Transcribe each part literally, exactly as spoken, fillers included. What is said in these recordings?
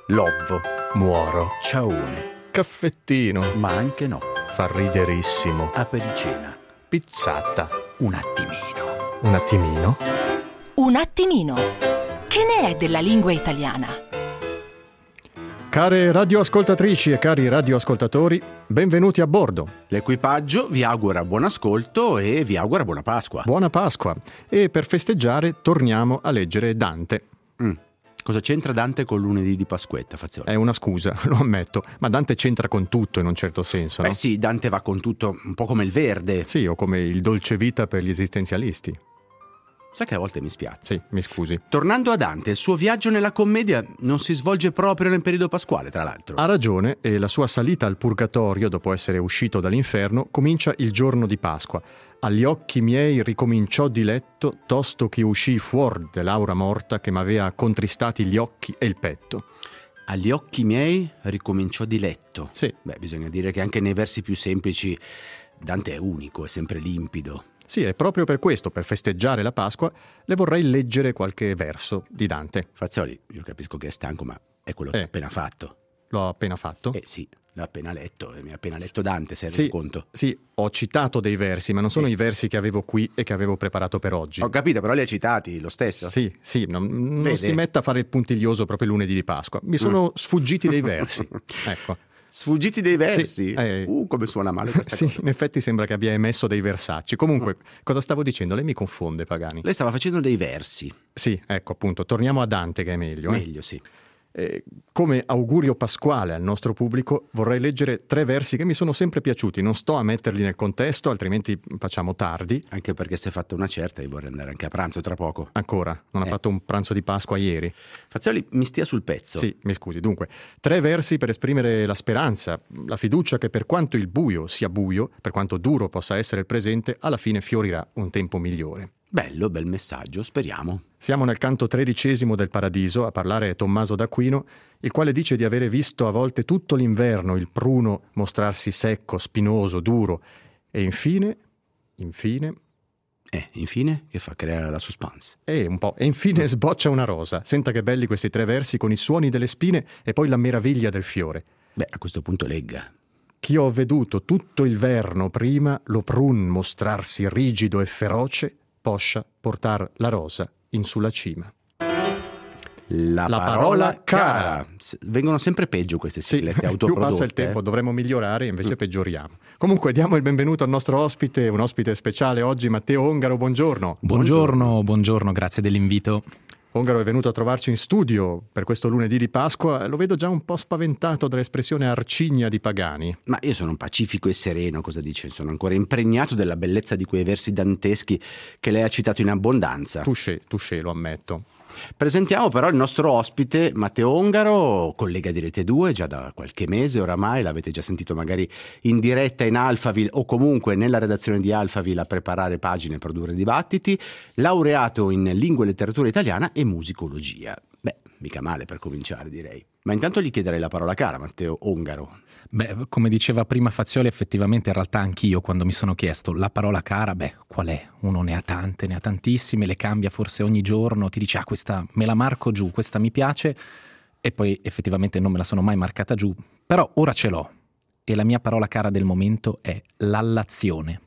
Lovvo, Muoro, ciaone, caffettino, ma anche no, fa riderissimo, apericena, pizzata, un attimino. un attimino. Un attimino. Che ne è della lingua italiana? Care radioascoltatrici e cari radioascoltatori, benvenuti a bordo. L'equipaggio vi augura buon ascolto e vi augura buona Pasqua. Buona Pasqua. E per festeggiare torniamo a leggere Dante. Mm. Cosa c'entra Dante col lunedì di Pasquetta, Faziola? È una scusa, lo ammetto, ma Dante c'entra con tutto in un certo senso, no? Beh sì, Dante va con tutto, un po' come il verde. Sì, o come il dolce vita per gli esistenzialisti. Sai che a volte mi spiazza. Sì, mi scusi. Tornando a Dante, il suo viaggio nella commedia non si svolge proprio nel periodo pasquale, tra l'altro. Ha ragione, e la sua salita al purgatorio, dopo essere uscito dall'inferno, comincia il giorno di Pasqua. Agli occhi miei ricominciò diletto, tosto che uscì fuor dell'aura morta che m'avea contristati gli occhi e il petto. Agli occhi miei ricominciò diletto. Sì. Beh, bisogna dire che anche nei versi più semplici Dante è unico, è sempre limpido. Sì, è proprio per questo, per festeggiare la Pasqua, le vorrei leggere qualche verso di Dante. Fazioli, io capisco che è stanco, ma è quello che Eh. ho appena fatto. L'ho appena fatto? Eh sì, l'ha appena letto, e mi ha appena letto Dante, se hai Sì, reso conto. sì, ho citato dei versi, ma non sono Sì. i versi che avevo qui e che avevo preparato per oggi. Ho capito, però li hai citati lo stesso. Sì, sì, non, non Vede? si metta a fare il puntiglioso proprio lunedì di Pasqua. Mi sono sfuggiti dei versi. Ecco. Sfuggiti dei versi? Sì, eh. Uh, come suona male questa Sì, cosa. in effetti sembra che abbia emesso dei versacci. Comunque, cosa stavo dicendo? Lei mi confonde, Pagani. Lei stava facendo dei versi. Sì, ecco, appunto, torniamo a Dante che è meglio. eh. Meglio, sì. Eh, come augurio pasquale al nostro pubblico vorrei leggere tre versi che mi sono sempre piaciuti. Non sto a metterli nel contesto, altrimenti facciamo tardi. Anche perché si è fatta una certa e vorrei andare anche a pranzo tra poco. Ancora, non ha Eh. fatto un pranzo di Pasqua ieri? Fazioli, mi stia sul pezzo. Sì, mi scusi. Dunque, tre versi per esprimere la speranza, la fiducia che per quanto il buio sia buio, per quanto duro possa essere il presente, alla fine fiorirà un tempo migliore. Bello, bel messaggio, speriamo. Siamo nel canto tredicesimo del Paradiso, a parlare è Tommaso d'Aquino, il quale dice di avere visto a volte tutto l'inverno il pruno mostrarsi secco, spinoso, duro, e infine, infine, Eh, infine, che fa creare la suspense. e un po', e infine sboccia una rosa. Senta che belli questi tre versi con i suoni delle spine e poi la meraviglia del fiore. Beh, a questo punto legga. Ch'io ho veduto tutto il verno prima lo prun mostrarsi rigido e feroce, poscia portar la rosa in sulla cima. La, La parola, parola cara. cara. S- Vengono sempre peggio queste siglette più autoprodotte. passa il tempo eh. dovremmo migliorare, invece peggioriamo. Comunque diamo il benvenuto al nostro ospite, un ospite speciale oggi, Matteo Ongaro, buongiorno. Buongiorno, buongiorno, grazie dell'invito. Ongaro è venuto a trovarci in studio per questo lunedì di Pasqua, lo vedo già un po' spaventato dall'espressione arcigna di Pagani. Ma io sono pacifico e sereno, cosa dice? Sono ancora impregnato della bellezza di quei versi danteschi che lei ha citato in abbondanza. Touché, touché, lo ammetto. Presentiamo però il nostro ospite Matteo Ongaro, collega di Rete due già da qualche mese oramai, l'avete già sentito magari in diretta in Alphaville o comunque nella redazione di Alphaville a preparare pagine e produrre dibattiti, laureato in lingua e letteratura italiana e musicologia. Beh, mica male per cominciare, direi. Ma intanto gli chiederei la parola cara, Matteo Ongaro. Beh, come diceva prima Fazioli, effettivamente in realtà anch'io quando mi sono chiesto la parola cara, beh, qual è? Uno ne ha tante, ne ha tantissime, le cambia forse ogni giorno, ti dice ah questa me la marco giù, questa mi piace e poi effettivamente non me la sono mai marcata giù, però ora ce l'ho e la mia parola cara del momento è l'allazione.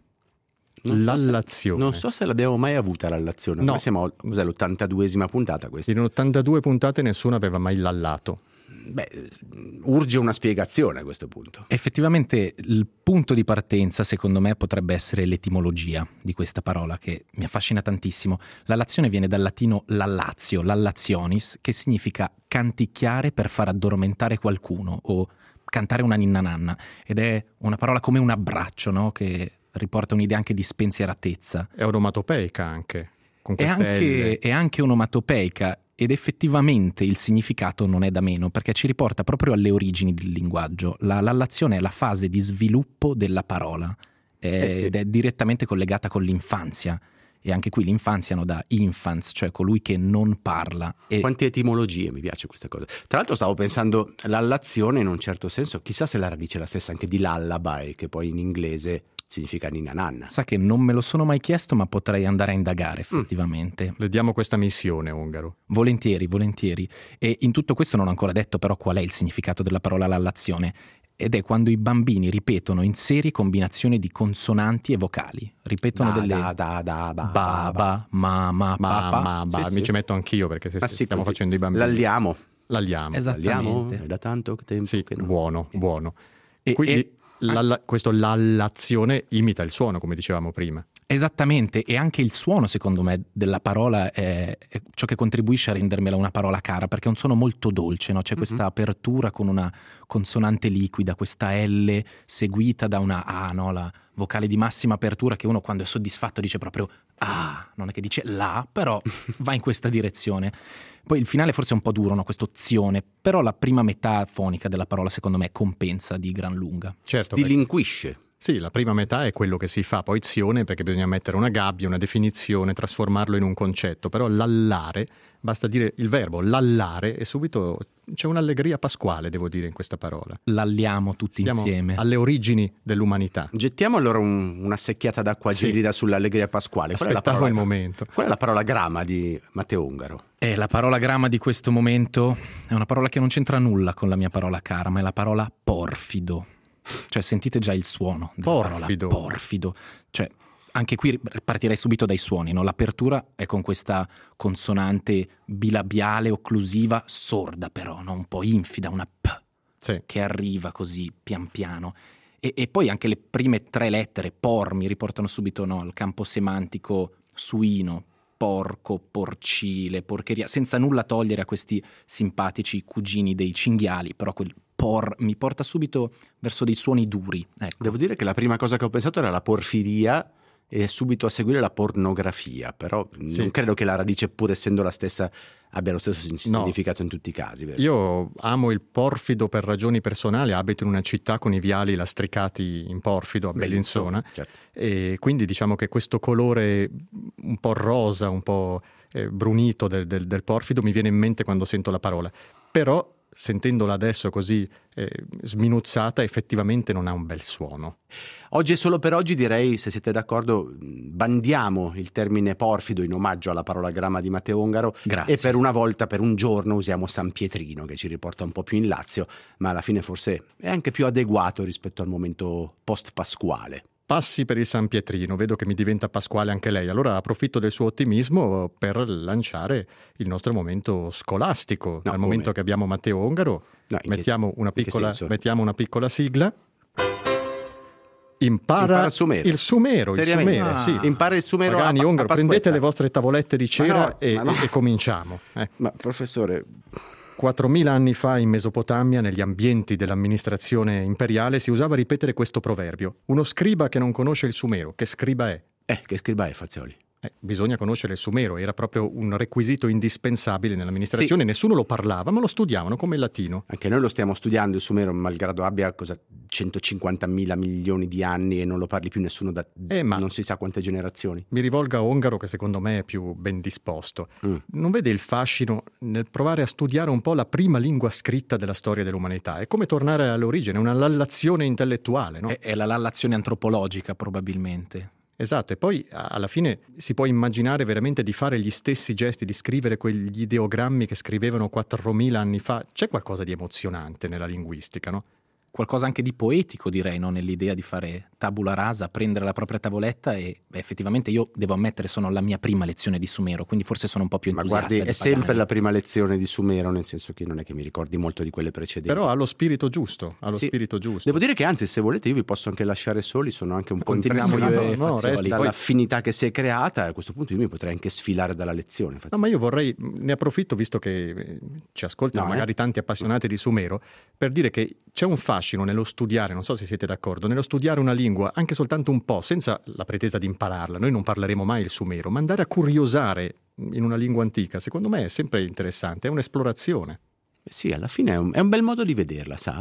Non so se- L'allazione. Non so se l'abbiamo mai avuta l'allazione. No. Noi siamo, cos'è, l'ottantaduesima puntata questa? In ottantadue puntate nessuno aveva mai lallato. Beh, urge una spiegazione a questo punto. Effettivamente il punto di partenza secondo me potrebbe essere l'etimologia di questa parola che mi affascina tantissimo. L'allazione viene dal latino lallazio, lallationis, che significa canticchiare per far addormentare qualcuno o cantare una ninna nanna, ed è una parola come un abbraccio, no? Che riporta un'idea anche di spensieratezza. È onomatopeica anche, con È queste anche, L. è anche onomatopeica ed effettivamente il significato non è da meno perché ci riporta proprio alle origini del linguaggio. La, l'allazione è la fase di sviluppo della parola è, Eh sì. ed è direttamente collegata con l'infanzia e anche qui l'infanzia no, da infans, cioè colui che non parla. E Quante etimologie, mi piace questa cosa. Tra l'altro stavo pensando l'allazione in un certo senso, chissà se la radice è la stessa anche di lullaby, che poi in inglese significa ninna nanna. Sa che non me lo sono mai chiesto, ma potrei andare a indagare effettivamente. Mm. Le diamo questa missione, Ongaro. Volentieri, volentieri. E in tutto questo non ho ancora detto però qual è il significato della parola lallazione. Ed è quando i bambini ripetono in serie combinazioni di consonanti e vocali. Ripetono Da, delle da, da, da, ba, ba, ba, ma, ma, Ma, papà. ma, ba, Sì, mi sì. ci metto anch'io perché se Ma se sì, stiamo così. facendo i bambini. Lalliamo. Lalliamo. Esattamente. Lalliamo, è da tanto tempo Sì. che non... Buono, buono. E- Quindi e- lalla- questo lallazione imita il suono, come dicevamo prima. Esattamente, e anche il suono, secondo me, della parola è, è ciò che contribuisce a rendermela una parola cara, perché è un suono molto dolce, no? C'è Mhm. questa apertura con una consonante liquida, questa L seguita da una A, no? La vocale di massima apertura che uno quando è soddisfatto dice proprio ah, non è che dice la, però va in questa direzione. Poi il finale forse è un po' duro, no? Questo zione, però la prima metà fonica della parola secondo me compensa di gran lunga. Certo, perché- Stilinquisce. sì, la prima metà è quello che si fa, poi zione perché bisogna mettere una gabbia, una definizione, trasformarlo in un concetto, però lallare, basta dire il verbo lallare e subito c'è un'allegria pasquale, devo dire, in questa parola. Lalliamo tutti Siamo insieme. alle origini dell'umanità. Gettiamo allora un- una secchiata d'acqua Sì. gelida sull'allegria pasquale. Qual è, la Aspettavo parola, il momento. qual è la parola gramma di Matteo Ongaro? E la parola gramma di questo momento è una parola che non c'entra nulla con la mia parola cara, ma è la parola porfido. Cioè sentite già il suono della Porfido. parola porfido. Cioè anche qui partirei subito dai suoni, no? L'apertura è con questa consonante bilabiale occlusiva sorda però, no? Un po' infida, una P Sì. che arriva così pian piano. E, e poi anche le prime tre lettere, por, mi riportano subito, no, al campo semantico suino, porco, porcile, porcheria, senza nulla togliere a questi simpatici cugini dei cinghiali, però quel por mi porta subito verso dei suoni duri. Ecco. Devo dire che la prima cosa che ho pensato era la porfiria e subito a seguire la pornografia, però Sì. non credo che la radice, pur essendo la stessa, abbia lo stesso sin- No. significato in tutti i casi. vero? Io amo il porfido per ragioni personali, abito in una città con i viali lastricati in porfido a Bellinzona, Certo. e quindi diciamo che questo colore un po' rosa, un po' eh, brunito del, del- del porfido mi viene in mente quando sento la parola, però sentendola adesso così eh, sminuzzata effettivamente non ha un bel suono. Oggi e solo per oggi direi, se siete d'accordo, bandiamo il termine porfido in omaggio alla parola gramma di Matteo Ongaro Grazie. e per una volta, per un giorno, usiamo San Pietrino che ci riporta un po' più in Lazio, ma alla fine forse è anche più adeguato rispetto al momento post-pasquale. Passi per il San Pietrino, vedo che mi diventa pasquale anche lei, allora approfitto del suo ottimismo per lanciare il nostro momento scolastico. No, Dal come? momento che abbiamo Matteo Ongaro, No, in che- mettiamo, una in che piccola, senso? mettiamo una piccola sigla. Impara, Impara il sumero. il sumero, il Seriamente? sumero, Ah. sì. Impara il sumero a, Pagani, a Ongaro, Pasquetta. prendete le vostre tavolette di cera Ma no, e, ma no. e- e cominciamo. Eh. Ma professore, quattromila anni fa in Mesopotamia, negli ambienti dell'amministrazione imperiale, si usava ripetere questo proverbio. Uno scriba che non conosce il sumero, che scriba è? eh, che scriba è Fazioli? Eh, bisogna conoscere il sumero, era proprio un requisito indispensabile nell'amministrazione, nessuno lo parlava, ma lo studiavano come il latino. Anche noi lo stiamo studiando il sumero, malgrado abbia cosa, centocinquantamila milioni di anni e non lo parli più nessuno da Eh, ma- non si sa quante generazioni. Mi rivolgo a Ongaro, che secondo me è più ben disposto. Mm. Non vede il fascino nel provare a studiare un po' la prima lingua scritta della storia dell'umanità? È come tornare all'origine, una lallazione intellettuale, no? È, è la lallazione antropologica probabilmente. Esatto, e poi a- alla fine si può immaginare veramente di fare gli stessi gesti, di scrivere quegli ideogrammi che scrivevano quattromila anni fa. C'è qualcosa di emozionante nella linguistica, no? Qualcosa anche di poetico, direi, no? Nell'idea di fare tabula rasa, prendere la propria tavoletta e beh, effettivamente io devo ammettere sono alla mia prima lezione di sumero, quindi forse sono un po' più Ma entusiasta. guardi, di è sempre Pagani. la prima lezione di sumero, nel senso che non è che mi ricordi molto di quelle precedenti. Però ha lo spirito giusto, ha lo Sì. spirito giusto. Devo dire che anzi, se volete io vi posso anche lasciare soli, sono anche un po' Continuiamo io impressionato e No, no, Fazioli. resti, poi- dall'affinità che si è creata e a questo punto io mi potrei anche sfilare dalla lezione. infatti. No, ma io vorrei, ne approfitto visto che eh, ci ascoltano No, eh. magari tanti appassionati di Sumero, per dire che c'è un fascino nello studiare, non so se siete d'accordo, nello studiare una lingua anche soltanto un po', senza la pretesa di impararla. Noi non parleremo mai il Sumero, ma andare a curiosare in una lingua antica, secondo me è sempre interessante, è un'esplorazione. Eh Sì, alla fine è un, è un bel modo di vederla, sa?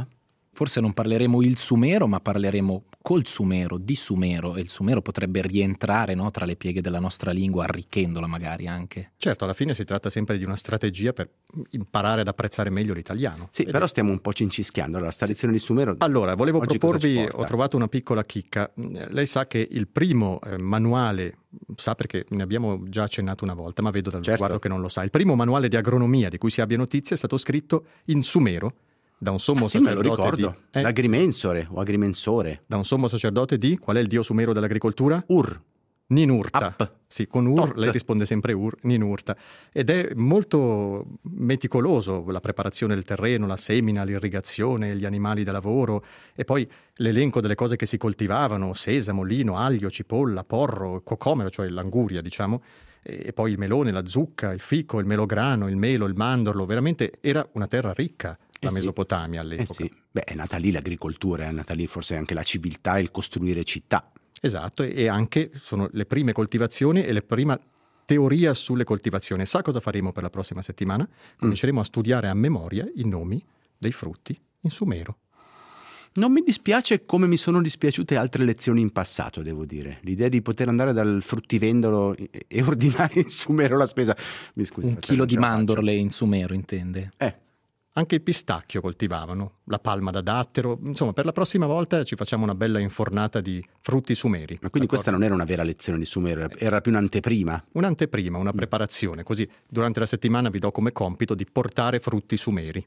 Forse non parleremo il sumero, ma parleremo col sumero, di sumero, e il sumero potrebbe rientrare, no, tra le pieghe della nostra lingua, arricchendola magari anche. Certo, alla fine si tratta sempre di una strategia per imparare ad apprezzare meglio l'italiano. Sì, Vedi? però stiamo un po' cincischiando. Allora, sta lezione di sumero. Allora, volevo oggi cosa ci proporvi, porta? ho trovato una piccola chicca. Lei sa che il primo eh, manuale, sa perché ne abbiamo già accennato una volta, ma vedo dal Certo. sguardo che non lo sa. Il primo manuale di agronomia di cui si abbia notizia è stato scritto in sumero da un sommo Ah, sì, me lo sacerdote ricordo. di... eh, L'agrimensore o agrimensore. da un sommo sacerdote di... Qual è il dio sumero dell'agricoltura? Ur. Ninurta. App. Sì, con Ur, Tot. lei risponde sempre Ur, Ninurta. Ed è molto meticoloso la preparazione del terreno, la semina, l'irrigazione, gli animali da lavoro e poi l'elenco delle cose che si coltivavano, sesamo, lino, aglio, cipolla, porro, cocomero, cioè l'anguria, diciamo, e poi il melone, la zucca, il fico, il melograno, il melo, il mandorlo. Veramente era una terra ricca la Eh sì. Mesopotamia Eh all'epoca. sì. Beh, è nata lì l'agricoltura, è nata lì forse anche la civiltà e il costruire città. Esatto, e anche sono le prime coltivazioni e la prima teoria sulle coltivazioni. Sa cosa faremo per la prossima settimana? Cominceremo a studiare a memoria i nomi dei frutti in sumero. Non mi dispiace come mi sono dispiaciute altre lezioni in passato, devo dire. L'idea di poter andare dal fruttivendolo e e ordinare in sumero la spesa. Mi scusi, Un fratello, chilo non di ce la mandorle in sumero, intende? faccio. Eh, Anche il pistacchio coltivavano, la palma da dattero. Insomma, per la prossima volta ci facciamo una bella infornata di frutti sumeri. ma quindi d'accordo? questa non era una vera lezione di sumero, era più un'anteprima. Un'anteprima, una preparazione, così durante la settimana vi do come compito di portare frutti sumeri.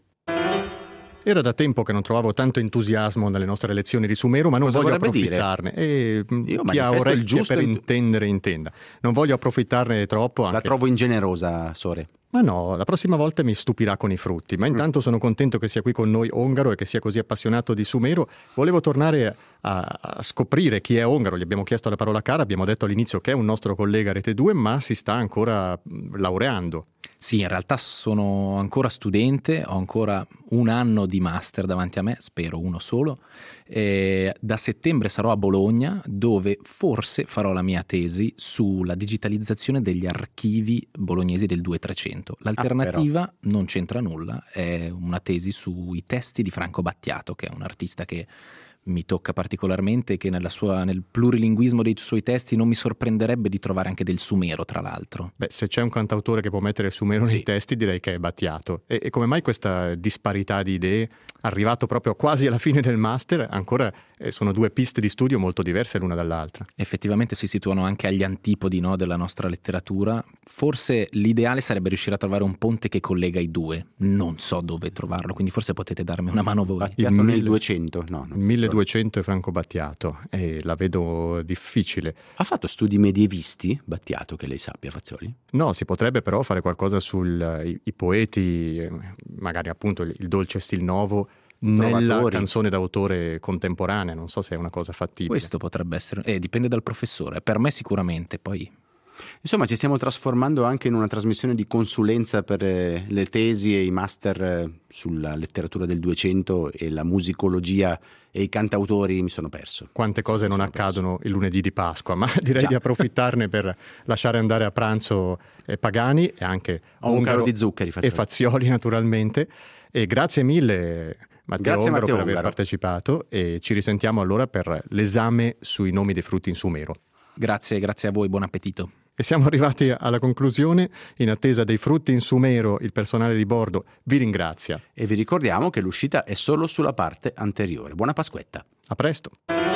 Era da tempo che non trovavo tanto entusiasmo nelle nostre lezioni di sumero, ma non Cosa voglio vorrebbe dire? approfittarne. E mm, Io chi ha manifesto il orecchie giusto per entu- intendere intenda. Non voglio approfittarne troppo. La Anche... trovo ingenerosa, Sore. Ma no, la prossima volta mi stupirà con i frutti. Ma intanto sono contento che sia qui con noi Ongaro e che sia così appassionato di sumero. Volevo tornare a, a scoprire chi è Ongaro. Gli abbiamo chiesto la parola cara, abbiamo detto all'inizio che è un nostro collega Rete due, ma si sta ancora mm, laureando. Sì, in realtà sono ancora studente, ho ancora un anno di master davanti a me, spero uno solo. E da settembre sarò a Bologna, dove forse farò la mia tesi sulla digitalizzazione degli archivi bolognesi del duecentotrecento. L'alternativa Ah, non c'entra nulla, è una tesi sui testi di Franco Battiato, che è un artista che mi tocca particolarmente, che nella sua, nel plurilinguismo dei suoi testi non mi sorprenderebbe di trovare anche del sumero, tra l'altro. Beh, se c'è un cantautore che può mettere il sumero Sì. nei testi, direi che è Battiato. E, e come mai questa disparità di idee, arrivato proprio quasi alla fine del master, ancora eh, sono due piste di studio molto diverse l'una dall'altra? Effettivamente si situano anche agli antipodi, no, della nostra letteratura. Forse l'ideale sarebbe riuscire a trovare un ponte che collega i due. Non so dove trovarlo, quindi forse potete darmi una mano voi. Battiato Il nel mille- duecento, no. non Il milleduecento è Franco Battiato e la vedo difficile. Ha fatto studi medievisti, Battiato, che lei sappia, Fazzoli? No, si potrebbe però fare qualcosa sui poeti, eh, magari appunto il, il dolce stil novo, nella Trovatori. canzone d'autore contemporanea. Non so se è una cosa fattibile. Questo potrebbe essere, eh, dipende dal professore, per me sicuramente, poi Insomma, ci stiamo trasformando anche in una trasmissione di consulenza per eh, le tesi e i master eh, sulla letteratura del Duecento e la musicologia e i cantautori. Mi sono perso. Quante cose Sì, mi non sono perso. accadono il lunedì di Pasqua, ma direi Già. di approfittarne per lasciare andare a pranzo eh, Pagani e anche Ho un Ongaro caro di zuccheri, e Fazzoli. Fazioli naturalmente. E grazie mille Matteo Grazie, Ongaro Matteo per aver Ongaro. partecipato e ci risentiamo allora per l'esame sui nomi dei frutti in sumero. grazie, grazie a voi, buon appetito. E siamo arrivati alla conclusione. In attesa dei frutti in sumero, il personale di bordo vi ringrazia. E vi ricordiamo che l'uscita è solo sulla parte anteriore. Buona Pasquetta. A presto!